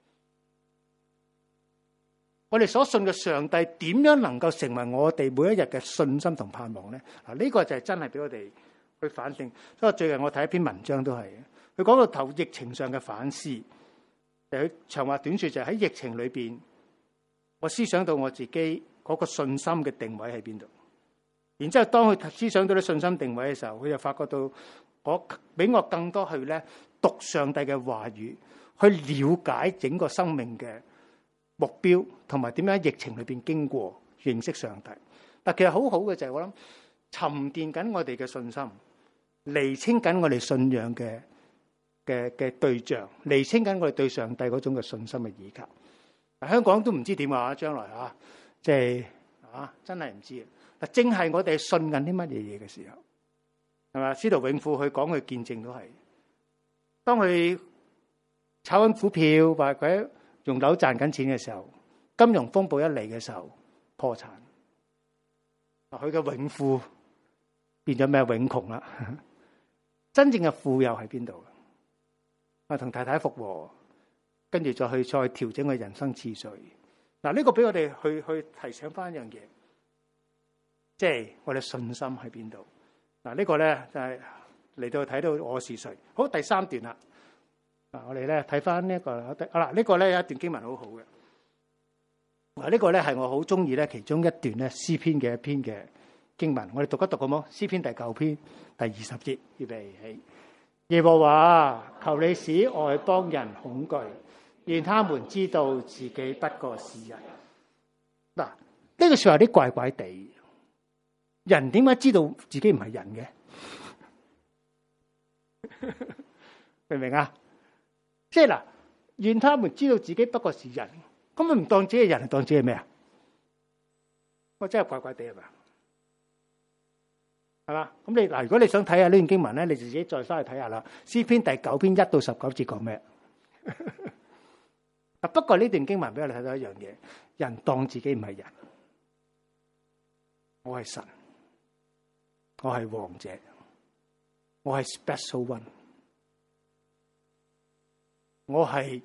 Speaker 1: 我哋所信嘅上帝點樣能夠成為我哋每一日嘅信心同盼望咧？嗱，呢個就係真係俾我哋去反省。所以最近我睇一篇文章都係，佢講到頭疫情上嘅反思。佢長話短說就係喺疫情裏邊，我思想到我自己嗰個信心嘅定位喺邊度。然之後當佢思想到啲信心定位嘅時候，佢就發覺到我俾我更多去咧讀上帝嘅話語，去了解整個生命嘅目標同埋點樣喺疫情裏邊經過認識上帝。但其實好好嘅就係我諗沉澱緊我哋嘅信心，釐清緊我哋信仰嘅嘅嘅對象，釐清緊我哋對上帝嗰種嘅信心嘅依靠。香港都唔知點啊，將來啊，即係啊，真係唔知。嗱，正係我哋信緊啲乜嘢嘢嘅時候，係嘛？司徒永富佢講佢見證都係，當佢炒緊股票或者用樓賺緊錢嘅時候，金融風暴一嚟嘅時候破產，佢嘅永富變咗咩？永窮啦！真正嘅富有喺邊度？ 啊同太太復和，跟住再去再調整佢人生次序。嗱，呢個俾我哋去去提醒翻一樣嘢，即係我哋信心喺邊度。嗱，呢個咧就係嚟到睇到我是誰。好，第三段啦。嗱，我哋咧睇翻呢一個啊嗱，呢個咧有一段經文好好嘅。嗱，呢個咧係我好中意咧其中一段咧詩篇嘅一篇嘅經文，我哋讀一讀好冇？詩篇第九篇第二十節，預備起。耶和華，求你使外邦人恐懼，願他們知道自己不過是人。嗱，呢句說話啲怪怪地，人點解知道自己唔係人嘅？明唔明啊？即係嗱，願他們知道自己不過是人，咁咪唔當自己係人，當自己係咩啊？我真係怪怪地係嘛？係嘛？咁你嗱，如果你想睇下呢段經文咧，你就自己再翻去睇下啦。詩篇第九篇一到十九節講咩？啊，不過呢段經文俾我哋睇到一樣嘢，人當自己唔係人，我係神，我係王者，我係 special one， 我係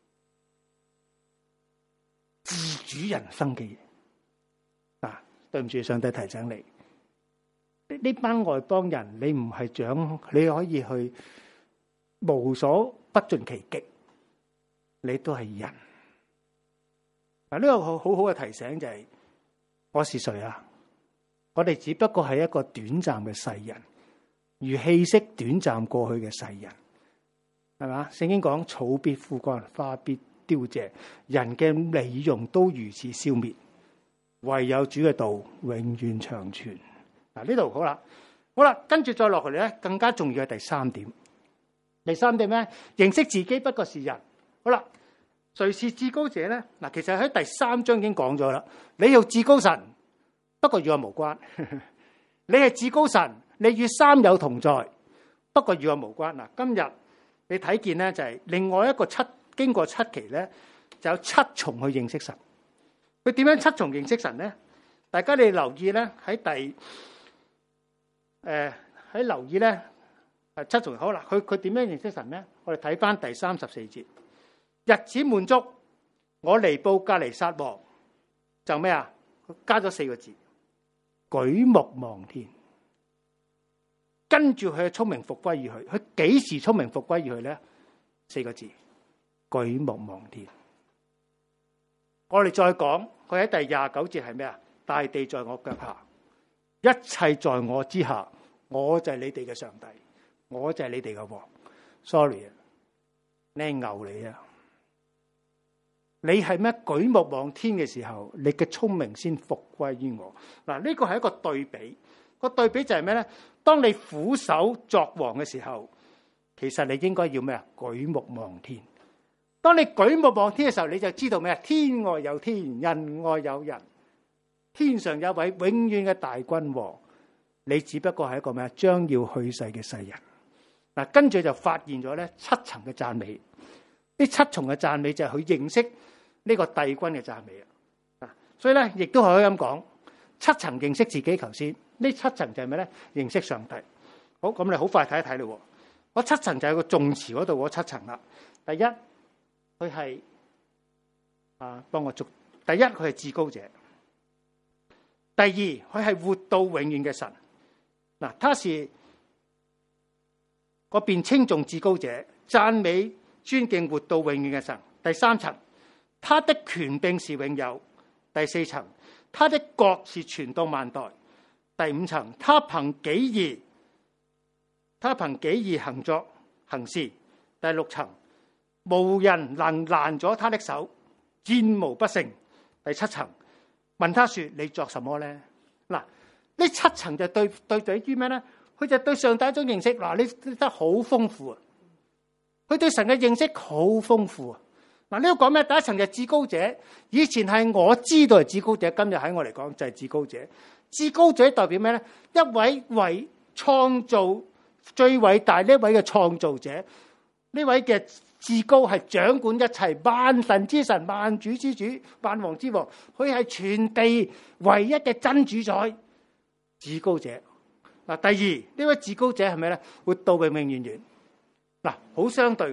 Speaker 1: 自主人生嘅嘢。嗱，對唔住，上帝提醒你。呢班外邦人，你唔係長，你可以去無所不盡其極，你都係人。嗱，呢個好好好嘅提醒就係，我是誰啊？我哋只不過係一個短暫嘅世人，如氣息短暫過去嘅世人，係嘛？聖經講草必枯乾，花必凋謝，人嘅美容都如此消滅，唯有主嘅道永遠長存。嗱，呢度好啦，好啦，跟住再落去咧，更加重要嘅第三點。第三點咩？認識自己不過是人。好啦，誰是至高者咧？嗱，其實喺第三章已經講咗啦。你要至高神，不過與我無關；你係至高神，你與三有同在，不過與我無關。嗱，今日你睇見咧，就係另外一個七經過七期咧，就有七重去認識神。佢點樣七重認識神咧？大家你留意咧，喺第。誒，喺、呃、留意咧，係七重好啦。佢佢點樣認識神咧？我哋睇翻第三十四節，日子滿足，我尼布甲尼撒王就咩啊？加咗四個字，舉目望天。跟住佢嘅聰明復歸於佢，佢幾時聰明復歸於佢咧？四個字，舉目望天。我哋再講，佢喺第廿九節係咩啊？大地在我腳下。一切在我之下，我就係你哋嘅上帝，我就係你哋嘅王。Sorry 啊，你係牛嚟啊！你係咩？舉目望天嘅時候，你嘅聰明先復歸於我。嗱，呢個係一個對比，個對比就係咩咧？當你俯首作王嘅時候，其實你應該要咩啊？舉目望天。當你舉目望天嘅時候，你就知道咩啊？天外有天，人外有人。天上有一位永遠嘅大君王，你只不過係一個咩啊？將要去世嘅世人。嗱，跟住就發現咗咧七層嘅讚美，呢七重嘅讚美就係去認識呢個帝君嘅讚美啊！所以咧，亦都可以咁講，七層認識自己。頭先呢七層就係咩咧？認識上帝。好，咁你好快睇一睇咯。嗰七層就係個頌詞嗰度嗰七層啦。第一，佢係啊，幫我捉。第一，佢係至高者。第二，佢係活到永遠嘅神。嗱，他是個便稱頌至高者，讚美尊敬活到永遠嘅神。第三層，他的權柄是永有。第四層，他的國是傳到萬代。第五層，他憑己義，他憑己義行作行事。第六層，無人能攔咗他的手，戰無不勝。第七層，問他說：你作什麼咧？嗱，呢七層就對對對於咩咧？佢就對上帝一種認識。嗱，你得好豐富啊！佢對神嘅認識好豐富啊！嗱，呢個講咩？第一層就係至高者。以前係我知道係至高者，今日喺我嚟講就係至高者。至高者代表咩咧？一位為創造最偉大呢位嘅創造者，呢位嘅至高係掌管一切，萬神之神、萬主之主、萬王之王，佢係全地唯一嘅真主宰，至高者。嗱，第二呢位至高者係咩咧？活到永永遠遠。嗱，好相對，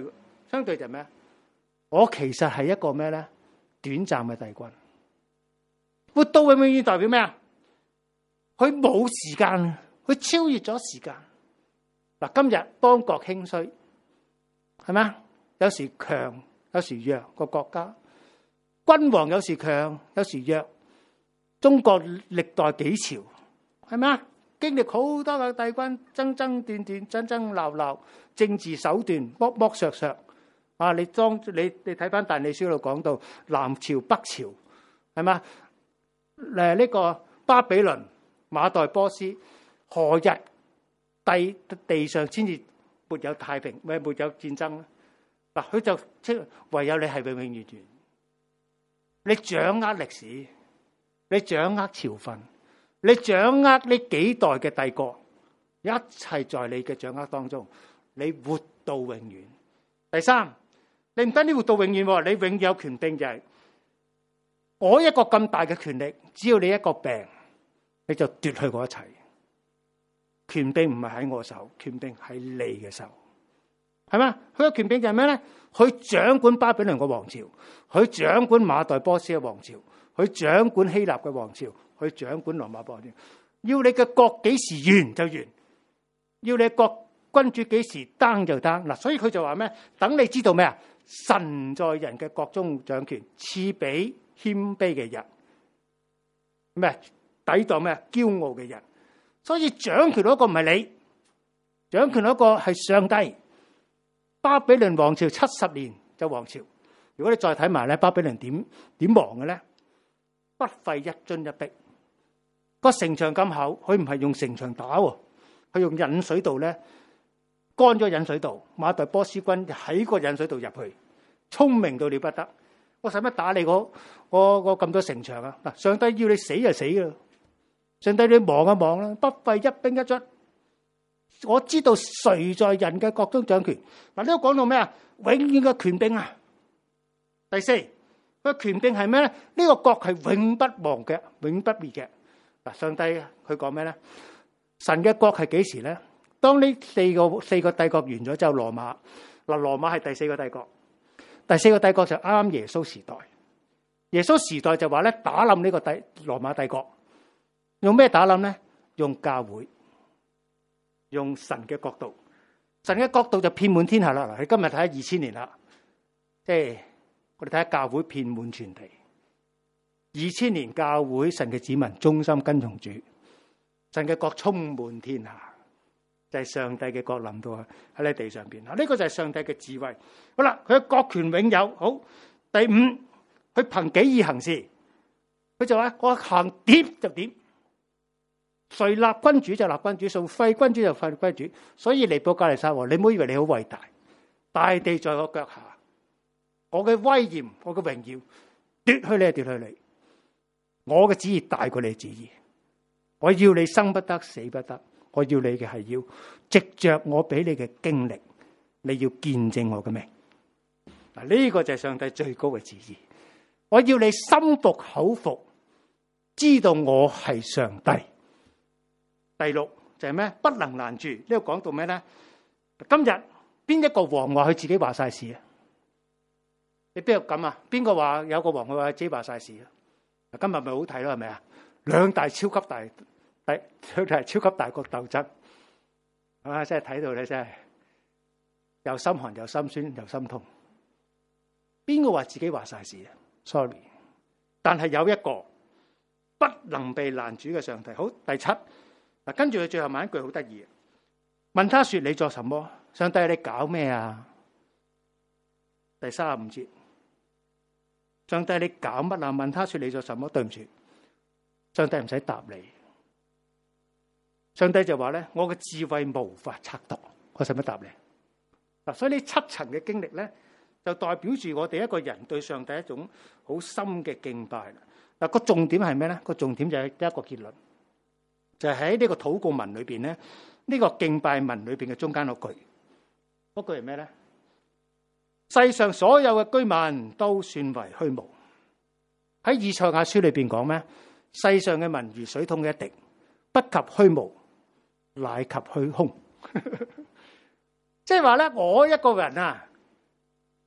Speaker 1: 相對就係咩？我其實係一個咩咧？短暫嘅帝君。活到永永遠遠代表咩啊？佢冇時間，佢超越咗時間。嗱，今日邦國興衰，係咪啊？有時強，有時弱個國家。君王有時強，有時弱。中國歷代幾朝，係咪啊？經歷好多嘅帝君爭爭斷斷、爭爭鬧鬧，政治手段剝剝削削。啊！你當你你睇翻但以理書度講到南朝北朝，係嘛？誒呢個巴比倫、馬代波斯，何日地地上先至沒有太平，咪沒有戰爭咧？嗱，佢就即唯有你係永永遠遠，你掌握歷史，你掌握朝訓，你掌握呢幾代嘅帝國，一切在你嘅掌握當中，你活到永遠。第三，你唔單止活到永遠，你永遠有權柄，就係我一個咁大嘅權力，只要你一個病，你就奪去我一切。權柄唔係喺我手，權柄喺你嘅手，係嘛？佢嘅權柄就係咩咧？佢掌管巴比倫嘅王朝，佢掌管馬代波斯嘅王朝，佢掌管希臘嘅王朝，佢掌管羅馬王朝。要你嘅國幾時完就完，要你國君主幾時登就登。嗱，所以佢就話咩？等你知道咩啊？神在人嘅國中掌權，賜俾謙卑嘅人，咩抵擋咩驕傲嘅人。所以掌權嗰個唔係你，掌權嗰個係上帝。巴比倫王朝七十年就王朝。如果你再睇埋咧，巴比倫點點亡嘅咧？不費一津一壁。個城牆咁厚，佢唔係用城牆打，佢用引水道咧，乾咗引水道。馬代波斯軍喺個引水道入去，聰明到了不得。我使乜打你嗰嗰咁多城牆啊？嗱，上帝要你死就死噶，上帝你望一望啦，不費一兵一卒。我知道誰在人嘅國中掌權。嗱，呢個講到咩啊？永遠嘅權柄啊！第四，佢嘅權柄係咩咧？呢個國係永不亡嘅，永不滅嘅。嗱，上帝佢講咩咧？神嘅國係幾時咧？當呢四個四個帝國完咗之後，羅馬嗱，羅馬係第四個帝國。第四個帝國就啱啱耶穌時代。耶穌時代就話咧，打冧呢個帝羅馬帝國，用咩打冧咧？用教會，用神嘅國度。神嘅國度就遍滿天下啦。嗱，你今日睇下二千年啦，即係我哋睇下教會遍滿全地。二千年教會神嘅子民忠心跟從主，神嘅國充滿天下，就係上帝嘅國臨到喺呢地上邊。呢個就係上帝嘅智慧。好啦，佢嘅國權永有。好，第五，佢憑己意行事。佢就話我行點就點，誰立君主就立君主，誰廢君主就廢君主。所以尼布甲尼撒王，你唔好以為你好偉大，大地在我腳下，我嘅威嚴，我嘅榮耀，奪去你就奪去你。我嘅旨意大過你嘅旨意，我要你生不得死不得，我要你嘅係要藉着我俾你嘅經歷，你要見證我嘅名。嗱，呢個就係上帝最高嘅旨意。我要你心服口服，知道我係上帝。第六就係咩？不能攔住。呢個講到咩咧？今日邊一個王話佢自己話晒事啊？你邊個咁啊？邊個話有個王佢話自己話晒事啊？今日咪好睇咯，係咪啊？兩大超級大，大兩大超級大國鬥爭，啊！真係睇到咧，真係又心寒又心酸又心痛。邊個話自己話晒事啊 ？Sorry， 但係有一個不能被攔阻嘅上帝。好，第七嗱，跟住佢最後問一句好得意，問他說：你做什麼？上帝，你搞咩啊？第三十五節。上帝，你搞乜啊？問他說你做什麼？對唔住，上帝唔使答你。上帝就話咧：我嘅智慧無法測度，我使乜答你？嗱，所以呢七層嘅經歷咧，就代表住我哋一個人對上帝一種好深嘅敬拜。嗱，個重點係咩咧？個重點就係一個結論，就係喺呢個禱告文裏邊咧，呢個敬拜文裏邊嘅中間嗰句，嗰句係咩咧？世上所有嘅居民都算為虛無。喺以賽亞書裏邊講咩？世上嘅民如水桶嘅一滴，不及虛無，乃及虛空。即係話咧，我一個人啊，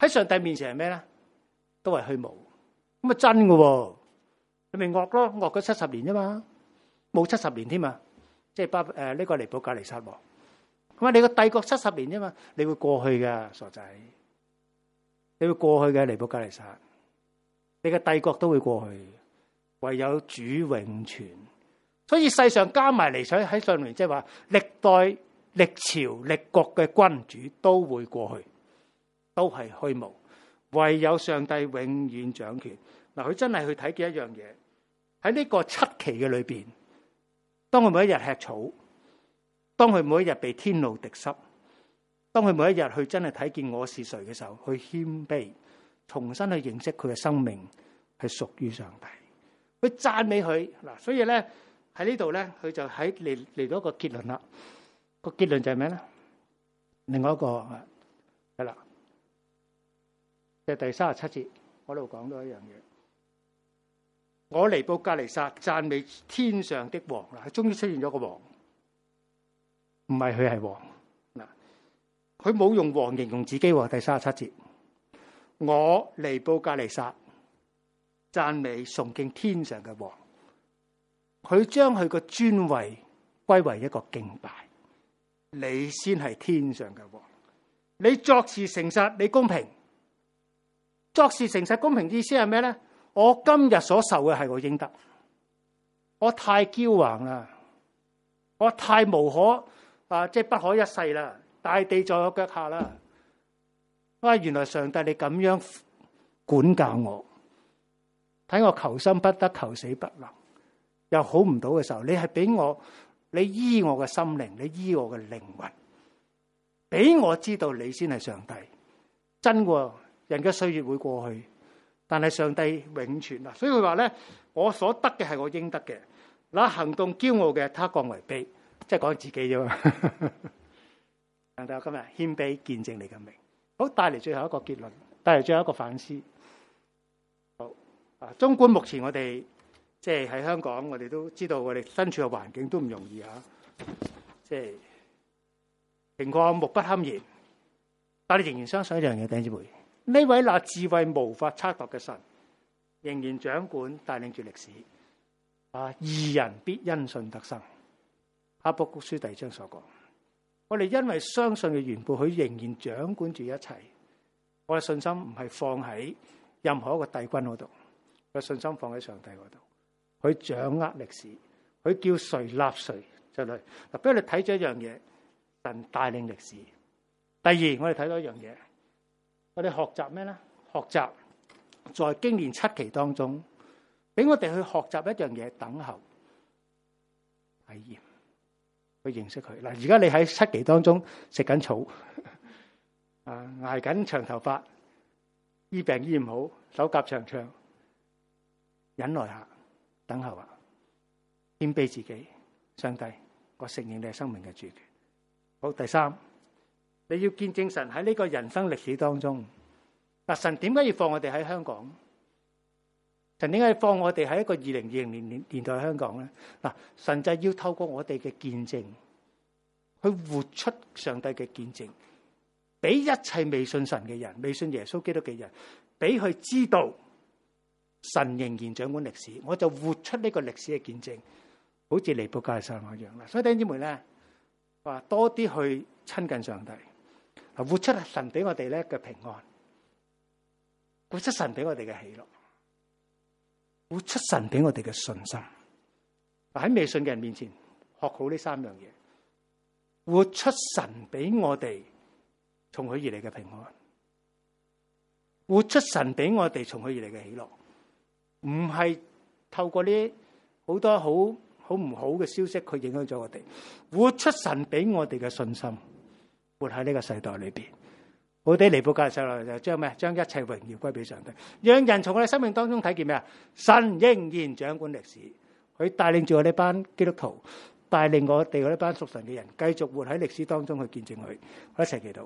Speaker 1: 喺上帝面前係咩咧？都係虛無。咁啊真噶喎，你咪惡咯，惡咗七十年啫嘛，冇七十年添啊，即係巴誒呢個尼布甲尼撒王。咁啊，你個帝國七十年啫嘛，你會過去噶，傻仔，你會過去嘅尼布甲尼撒，你嘅帝國都會過去，唯有主永存。所以世上加埋嚟，喺喺上面，即係話歷代歷朝歷國嘅君主都會過去，都係虛無，唯有上帝永遠掌權。嗱，佢真係去睇見一樣嘢，喺呢個七期嘅裏邊，當佢每一日吃草，當佢每一日被天露滴濕，當佢每一日去真係睇見我是誰嘅時候，去謙卑，重新去認識佢嘅生命係屬於上帝，佢讚美佢。嗱，所以咧喺呢度咧，佢就喺嚟嚟到一個結論啦。個結論就係咩咧？另外一個係啦，就係第三十七節嗰度講到一樣嘢。我尼布甲尼撒讚美天上的王啦，佢終於出現咗個王，唔係佢係王嗱，佢冇用王形容自己喎。第三十七節，我尼布甲尼撒讚美崇敬天上嘅王，佢將佢個尊位歸為一個敬拜。你先係天上嘅王，你作事誠實，你公平。作事誠實公平意思係咩咧？我今日所受嘅係我應得，我太驕橫啦，我太無可啊，即係不可一世啦，大地在我腳下啦。哇！原來上帝你咁樣管教我，睇我求生不得，求死不能，又好唔到嘅時候，你係俾我，你醫我嘅心靈，你醫我嘅靈魂，俾我知道你先係上帝。真喎，人嘅歲月會過去。但係上帝永存啊，所以佢話咧，我所得嘅係我應得嘅。嗱，行動驕傲嘅，他降為卑，即係講自己啫嘛。上帝今日謙卑見證你嘅名，好，帶嚟最後一個結論，帶嚟最後一個反思。好啊，縱觀目前我哋即係喺香港，我哋都知道我哋身處嘅環境都唔容易啊，即係情況目不堪言。但係你仍然相信一樣嘢，弟兄姊妹。呢位那智慧無法測度嘅神，仍然掌管帶領住歷史。啊，義人必因信得生。哈巴谷書第二章所講，我哋因為相信嘅緣故，佢仍然掌管住一切。我嘅信心唔係放喺任何一個帝君嗰度，我嘅信心放喺上帝嗰度。佢掌握歷史，佢叫誰立誰就嚟。嗱，俾我哋睇咗一樣嘢，神帶領歷史。第二，我哋睇到一樣嘢。我哋學習咩咧？學習在經年七期當中，俾我哋去學習一樣嘢，等候體驗，去認識佢。嗱，而家你喺七期當中食緊草，啊，捱緊長頭髮，醫病醫唔好，手甲長長，忍耐下，等候下，謙卑自己，上帝，我承認你係生命嘅主權。好，第三。你要見證神喺呢個人生歷史當中，嗱，神點解要放我哋喺香港？神點解要放我哋喺一個二零二零年年代香港咧？嗱，神就係要透過我哋嘅見證，去活出上帝嘅見證，俾一切未信神嘅人、未信耶穌基督嘅人，俾佢知道神仍然掌管歷史。我就活出呢個歷史嘅見證，好似尼布甲尼撒一樣啦。所以弟兄姊妹咧，話多啲去親近上帝。活出神俾我哋咧嘅平安，活出神俾我哋嘅喜樂，活出神俾我哋嘅信心。喺未信嘅人面前學好呢三樣嘢，活出神俾我哋從佢而嚟嘅平安，活出神俾我哋從佢而嚟嘅喜樂，唔係透過呢好多好好唔好嘅消息去影響咗我哋，活出神俾我哋嘅信心。活喺呢個世代裏邊，好啲尼布甲尼撒就將咩？將一切榮耀歸俾上帝，讓人從我哋生命當中睇見咩啊？神仍然掌管歷史，佢帶領住我呢班基督徒，帶領我哋嗰呢班屬神嘅人，繼續活喺歷史當中去見證佢。我一齊祈禱。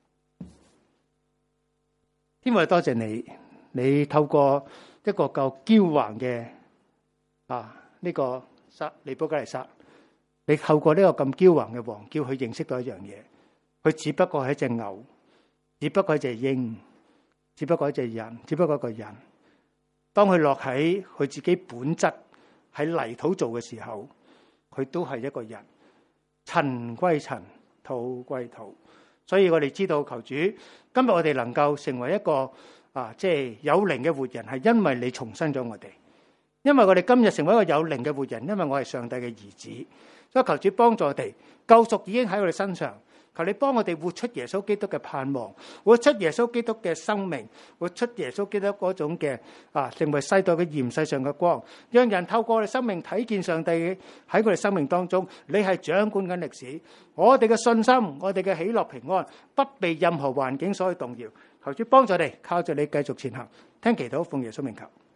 Speaker 1: 天父，多謝你，你透過一個夠驕橫嘅啊呢個撒尼布甲尼撒，你透過呢個咁驕橫嘅王，叫佢認識到一樣嘢。佢只不過係一隻牛，只不過係一隻鷹， 只不過一隻人，只不過一個人。當佢落喺佢自己本質喺泥土做嘅時候，佢都係一個人，塵歸塵，土歸土。所以我哋知道求主，今日我哋能夠成為一個啊，即係有靈嘅活人，係因為你重生咗我哋。因為我哋今日成為一個有靈嘅活人，因為我係上帝嘅兒子。所以求主幫助我哋，救贖已經喺我哋身上。求你幫我哋活出耶穌基督嘅盼望，活出耶穌基督嘅生命，活出耶穌基督嗰種嘅啊，成為世代嘅鹽，世上嘅光，讓人透過我哋生命睇見上帝喺佢哋生命當中，你係掌管緊歷史。我哋嘅信心，我哋嘅喜樂平安，不被任何環境所去動搖。求主幫助我哋，靠住你繼續前行。聽祈禱，奉耶穌名求。